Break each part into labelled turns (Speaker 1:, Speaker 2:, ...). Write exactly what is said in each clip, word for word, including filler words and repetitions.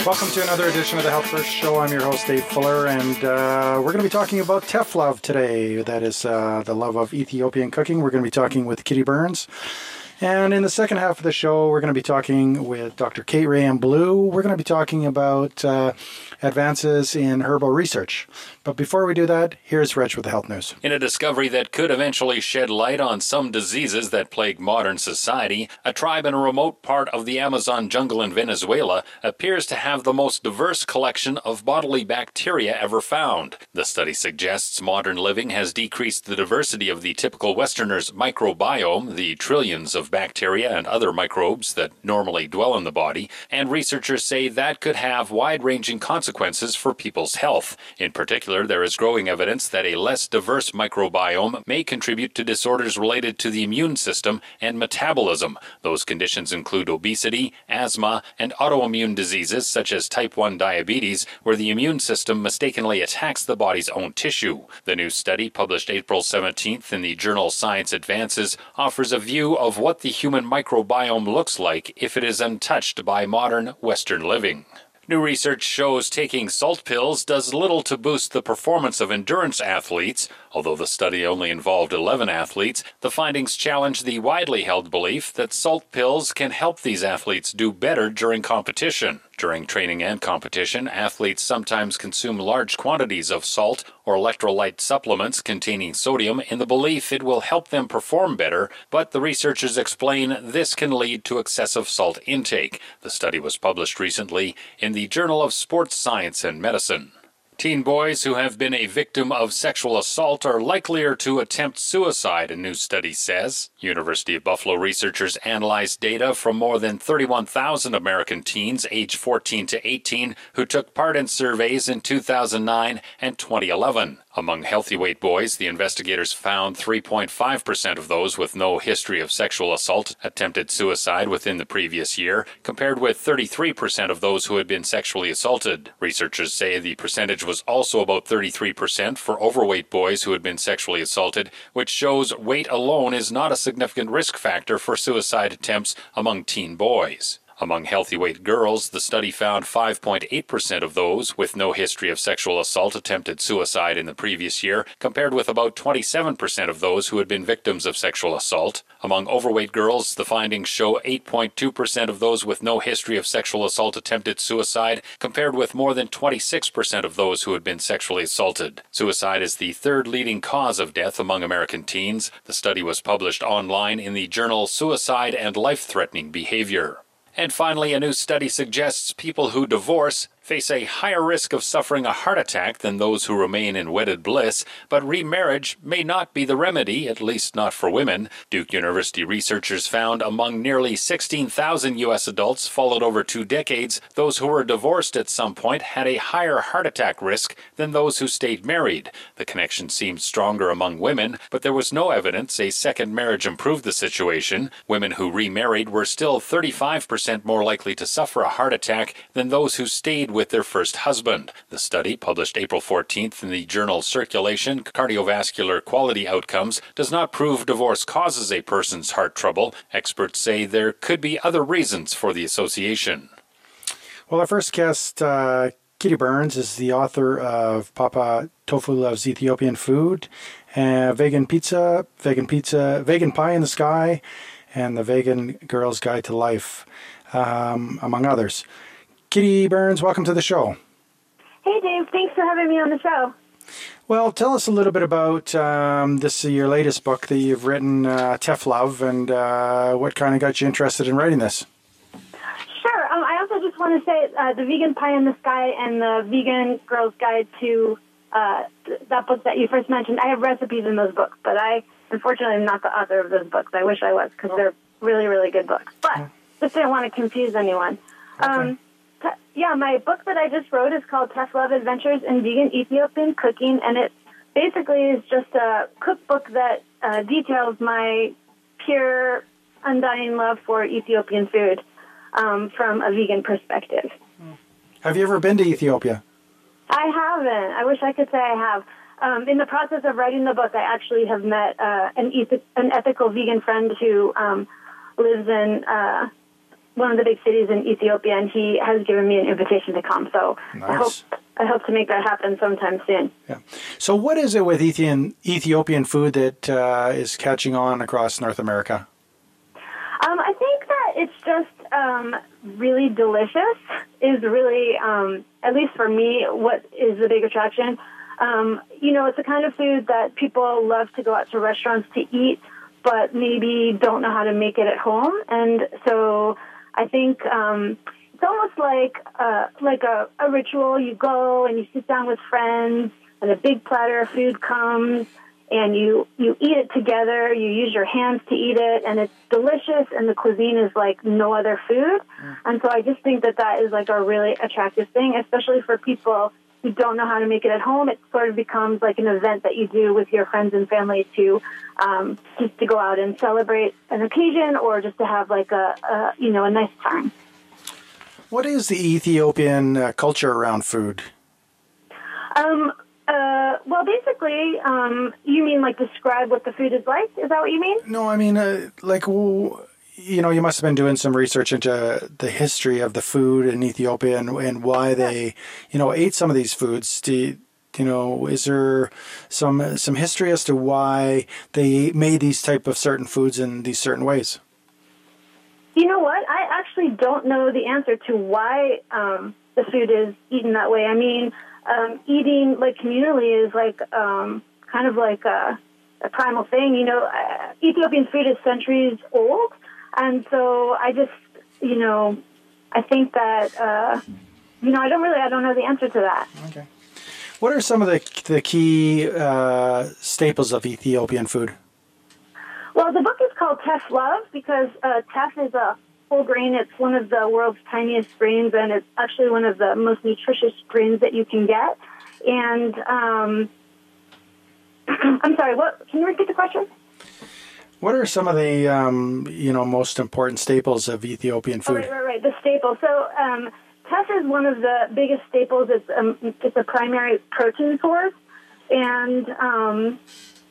Speaker 1: Welcome to another edition of the Health First Show. I'm your host, Dave Fuller, and uh, we're going to be talking about Teflov today. That is uh, the love of Ethiopian cooking. We're going to be talking with Kitty Burns. And in the second half of the show, we're going to be talking with Doctor Kate Rae Blue. We're going to be talking about uh, advances in herbal research. But before we do that, here's Reg with the health news.
Speaker 2: In a discovery that could eventually shed light on some diseases that plague modern society, a tribe in a remote part of the Amazon jungle in Venezuela appears to have the most diverse collection of bodily bacteria ever found. The study suggests modern living has decreased the diversity of the typical Westerner's microbiome, the trillions of bacteria and other microbes that normally dwell in the body, and researchers say that could have wide-ranging consequences for people's health. In particular, there is growing evidence that a less diverse microbiome may contribute to disorders related to the immune system and metabolism. Those conditions include obesity, asthma, and autoimmune diseases such as type one diabetes, where the immune system mistakenly attacks the body's own tissue. The new study, published April seventeenth in the journal Science Advances, offers a view of what the human microbiome looks like if it is untouched by modern Western living. New research shows taking salt pills does little to boost the performance of endurance athletes. Although the study only involved eleven athletes, the findings challenge the widely held belief that salt pills can help these athletes do better during competition. During training and competition, athletes sometimes consume large quantities of salt or electrolyte supplements containing sodium in the belief it will help them perform better, but the researchers explain this can lead to excessive salt intake. The study was published recently in the Journal of Sports Science and Medicine. Teen boys who have been a victim of sexual assault are likelier to attempt suicide, a new study says. University of Buffalo researchers analyzed data from more than thirty-one thousand American teens aged fourteen to eighteen who took part in surveys in two thousand nine and twenty eleven. Among healthy weight boys, the investigators found three point five percent of those with no history of sexual assault attempted suicide within the previous year, compared with thirty-three percent of those who had been sexually assaulted. Researchers say the percentage was also about thirty-three percent for overweight boys who had been sexually assaulted, which shows weight alone is not a significant risk factor for suicide attempts among teen boys. Among healthy weight girls, the study found five point eight percent of those with no history of sexual assault attempted suicide in the previous year, compared with about twenty-seven percent of those who had been victims of sexual assault. Among overweight girls, the findings show eight point two percent of those with no history of sexual assault attempted suicide, compared with more than twenty-six percent of those who had been sexually assaulted. Suicide is the third leading cause of death among American teens. The study was published online in the journal Suicide and Life-Threatening Behavior. And finally, a new study suggests people who divorce face a higher risk of suffering a heart attack than those who remain in wedded bliss, but remarriage may not be the remedy, at least not for women. Duke University researchers found among nearly sixteen thousand U S adults followed over two decades, those who were divorced at some point had a higher heart attack risk than those who stayed married. The connection seemed stronger among women, but there was no evidence a second marriage improved the situation. Women who remarried were still thirty-five percent more likely to suffer a heart attack than those who stayed with their first husband. The study, published April fourteenth in the journal Circulation, Cardiovascular Quality Outcomes, does not prove divorce causes a person's heart trouble. Experts say there could be other reasons for the association.
Speaker 1: Well, our first guest, uh, Kitty Burns, is the author of Papa Tofu Loves Ethiopian Food, uh, Vegan Pizza, Vegan Pizza, Vegan Pie in the Sky, and The Vegan Girl's Guide to Life, um, among others. Kitty Burns, welcome to the show.
Speaker 3: Hey, Dave. Thanks for having me on the show.
Speaker 1: Well, tell us a little bit about um, this, uh, your latest book that you've written, uh, Teflov, and uh, what kind of got you interested in writing this?
Speaker 3: Sure. Um, I also just want to say uh, The Vegan Pie in the Sky and The Vegan Girl's Guide to uh, th- that book that you first mentioned. I have recipes in those books, but I, unfortunately, am not the author of those books. I wish I was, because they're really, really good books. But just didn't want to confuse anyone.
Speaker 1: Okay.
Speaker 3: Um, Yeah, my book that I just wrote is called Teflov Adventures in Vegan Ethiopian Cooking, and it basically is just a cookbook that uh, details my pure, undying love for Ethiopian food um, from a vegan perspective.
Speaker 1: Have you ever been to Ethiopia?
Speaker 3: I haven't. I wish I could say I have. Um, in the process of writing the book, I actually have met uh, an, eth- an ethical vegan friend who um, lives in uh, one of the big cities in Ethiopia, and he has given me an invitation to come. So
Speaker 1: nice.
Speaker 3: I hope I hope to make that happen sometime soon.
Speaker 1: Yeah. So what is it with Ethiopian Ethiopian food that uh, is catching on across North America?
Speaker 3: Um, I think that it's just um, really delicious. Is really, um, at least for me, what is the big attraction. Um, you know, it's the kind of food that people love to go out to restaurants to eat, but maybe don't know how to make it at home. And so I think um, it's almost like uh, like a, a ritual. You go and you sit down with friends, and a big platter of food comes, and you, you eat it together. You use your hands to eat it, and it's delicious, and the cuisine is like no other food. Mm. And so I just think that that is like a really attractive thing, especially for people who don't know how to make it at home. It sort of becomes like an event that you do with your friends and family to um, just to go out and celebrate an occasion, or just to have like a, a you know a nice time.
Speaker 1: What is the Ethiopian uh, culture around food?
Speaker 3: Um. Uh. Well, basically, um, you mean like describe what the food is like? Is that what you mean?
Speaker 1: No, I mean uh, like. Well, you know, you must have been doing some research into the history of the food in Ethiopia and, and why they, you know, ate some of these foods. Do you, you know, is there some some history as to why they made these type of certain foods in these certain ways?
Speaker 3: You know what? I actually don't know the answer to why um, the food is eaten that way. I mean, um, eating like communally is like um, kind of like a, a primal thing. You know, uh, Ethiopian food is centuries old. And so I just, you know, I think that, uh, you know, I don't really, I don't know the answer to that.
Speaker 1: Okay. What are some of the the key uh, staples of Ethiopian food?
Speaker 3: Well, the book is called Teff Love because uh, teff is a whole grain. It's one of the world's tiniest grains, and it's actually one of the most nutritious grains that you can get. And um, I'm sorry, what? Can you repeat the question?
Speaker 1: What are some of the, um, you know, most important staples of Ethiopian food?
Speaker 3: Oh, right, right, right. The staples. So um, teff is one of the biggest staples. It's, um, it's a primary protein source. And um,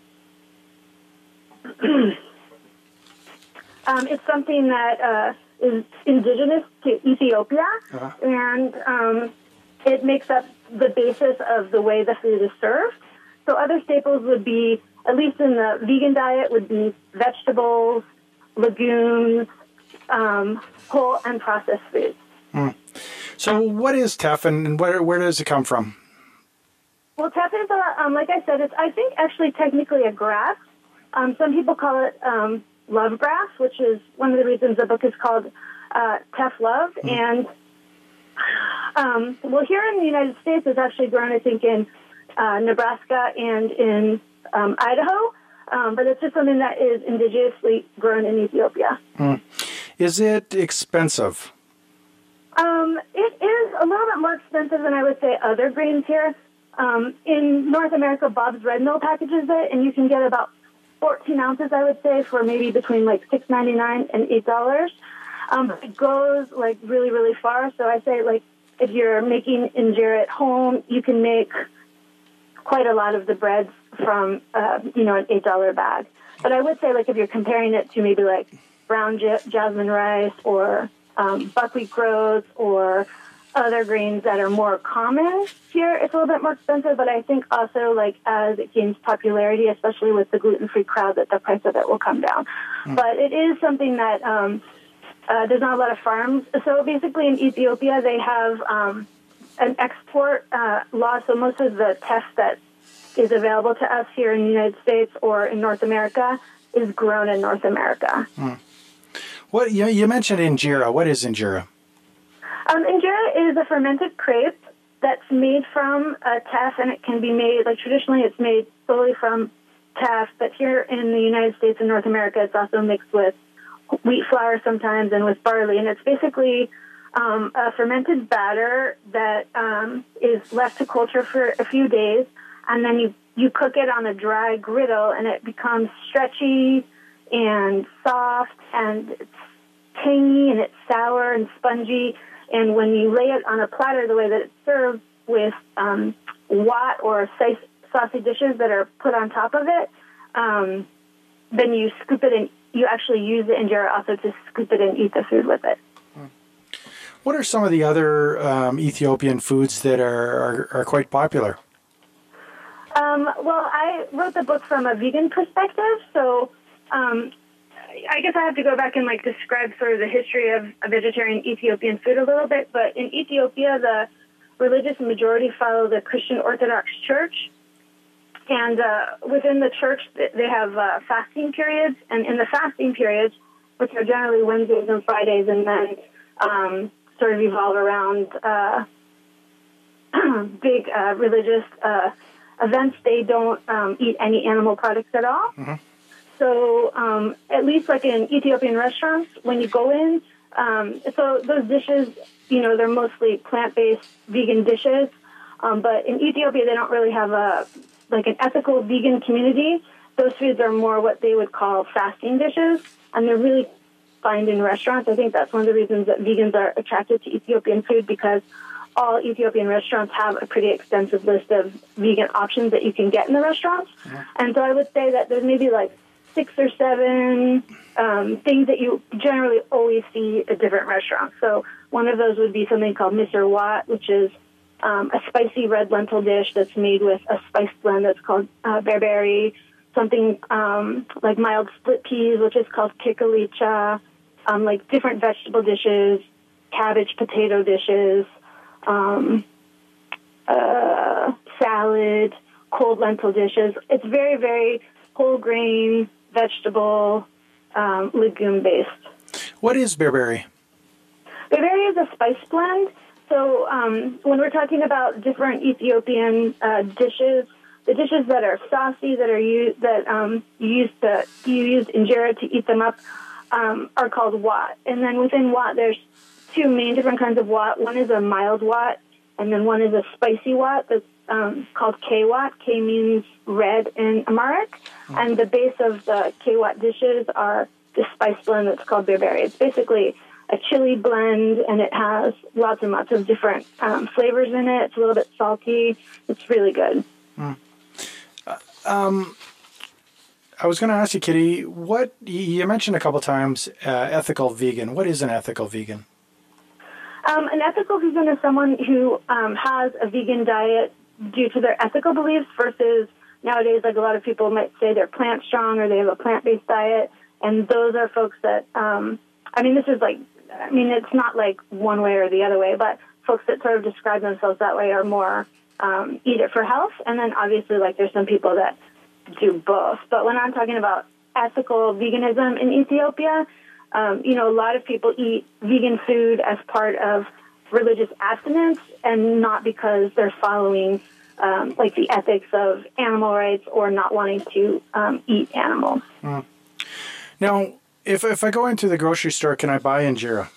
Speaker 3: um, it's something that uh, is indigenous to Ethiopia. Uh-huh. And um, it makes up the basis of the way the food is served. So other staples would be, at least in the vegan diet, would be vegetables, legumes, um, whole and processed foods.
Speaker 1: Mm. So what is teff, and where where does it come from?
Speaker 3: Well, teff is, a, um, like I said, it's I think actually technically a grass. Um, some people call it um, love grass, which is one of the reasons the book is called uh, Teff Love. Mm. And um, well, here in the United States, it's actually grown, I think, in uh, Nebraska and in Um, Idaho, um, but it's just something that is indigenously grown in Ethiopia.
Speaker 1: Mm. Is it expensive?
Speaker 3: Um, it is a little bit more expensive than I would say other grains here. Um, in North America, Bob's Red Mill packages it, and you can get about fourteen ounces, I would say, for maybe between like six ninety-nine and eight dollars. Um, it goes like really, really far. So I say like if you're making injera at home, you can make quite a lot of the breads from, uh, you know, an eight dollar bag. But I would say, like, if you're comparing it to maybe, like, brown j- jasmine rice or um, buckwheat groats or other grains that are more common here, it's a little bit more expensive. But I think also, like, as it gains popularity, especially with the gluten-free crowd, that the price of it will come down. Mm. But it is something that um, uh, there's not a lot of farms. So basically in Ethiopia, they have um, an export uh, law. So most of the teff that is available to us here in the United States or in North America is grown in North America.
Speaker 1: Hmm. What you, you mentioned injera. What is injera?
Speaker 3: Um, injera is a fermented crepe that's made from uh, teff, and it can be made, like traditionally it's made solely from teff, but here in the United States and North America it's also mixed with wheat flour sometimes and with barley, and it's basically um, a fermented batter that um, is left to culture for a few days. And then you, you cook it on a dry griddle, and it becomes stretchy and soft, and it's tangy, and it's sour and spongy. And when you lay it on a platter, the way that it's served with um, wat or saucy dishes that are put on top of it, um, then you scoop it and you actually use the injera also to scoop it and eat the food with it.
Speaker 1: What are some of the other um, Ethiopian foods that are, are, are quite popular?
Speaker 3: Um, well, I wrote the book from a vegan perspective, so um, I guess I have to go back and like describe sort of the history of a vegetarian Ethiopian food a little bit. But in Ethiopia, the religious majority follow the Christian Orthodox Church, and uh, within the church, they have uh, fasting periods, and in the fasting periods, which are generally Wednesdays and Fridays, and then um, sort of evolve around uh, big uh, religious uh, events, they don't um, eat any animal products at all. Mm-hmm. So um, at least like in Ethiopian restaurants, when you go in, um, so those dishes, you know, they're mostly plant-based vegan dishes, um, but in Ethiopia, they don't really have a like an ethical vegan community. Those foods are more what they would call fasting dishes, and they're really find in restaurants. I think that's one of the reasons that vegans are attracted to Ethiopian food, because all Ethiopian restaurants have a pretty extensive list of vegan options that you can get in the restaurants. Mm-hmm. And so I would say that there's maybe like six or seven um, things that you generally always see at different restaurants. So one of those would be something called misir wat, which is um, a spicy red lentil dish that's made with a spice blend that's called uh, berberi. Something um, like mild split peas, which is called kikalicha, um, like different vegetable dishes, cabbage, potato dishes, um, uh, salad, cold lentil dishes. It's very, very whole grain, vegetable, um, legume based.
Speaker 1: What is berberi?
Speaker 3: Berberi is a spice blend. So um, when we're talking about different Ethiopian uh, dishes, the dishes that are saucy, that are used, that um, you use to you use injera to eat them up, um, are called wat. And then within wat, there's two main different kinds of wat. One is a mild wat, and then one is a spicy wat that's um, called K-wat. K means red in Amharic, mm-hmm. and the base of the K-wat dishes are this spice blend that's called berberi. It's basically a chili blend, and it has lots and lots of different um, flavors in it. It's a little bit salty. It's really good.
Speaker 1: Mm. Um, I was going to ask you, Kitty, what you mentioned a couple times, uh, ethical vegan. What is an ethical vegan?
Speaker 3: Um, an ethical vegan is someone who um, has a vegan diet due to their ethical beliefs versus nowadays, like a lot of people might say they're plant strong or they have a plant-based diet. And those are folks that, um, I mean, this is like, I mean, it's not like one way or the other way, but folks that sort of describe themselves that way are more Um, eat it for health, and then obviously, like, there's some people that do both. But when I'm talking about ethical veganism in Ethiopia, um, you know, a lot of people eat vegan food as part of religious abstinence, and not because they're following, um, like, the ethics of animal rights or not wanting to um, eat animals.
Speaker 1: Mm. Now, if if I go into the grocery store, can I buy injera?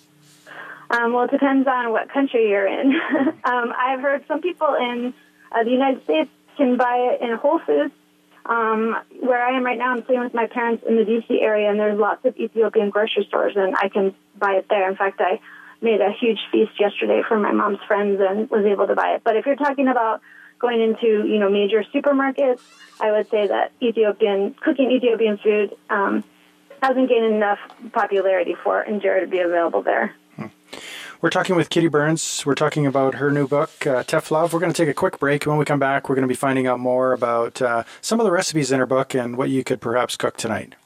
Speaker 3: Um, well, it depends on what country you're in. um, I've heard some people in uh, the United States can buy it in Whole Foods. Um, where I am right now, I'm staying with my parents in the D C area, and there's lots of Ethiopian grocery stores, and I can buy it there. In fact, I made a huge feast yesterday for my mom's friends and was able to buy it. But if you're talking about going into, you know, major supermarkets, I would say that Ethiopian cooking Ethiopian food um, hasn't gained enough popularity for injera to be available there.
Speaker 1: We're talking with Kitty Burns. We're talking about her new book, uh, Teflov. We're going to take a quick break. When we come back, we're going to be finding out more about uh, some of the recipes in her book and what you could perhaps cook tonight.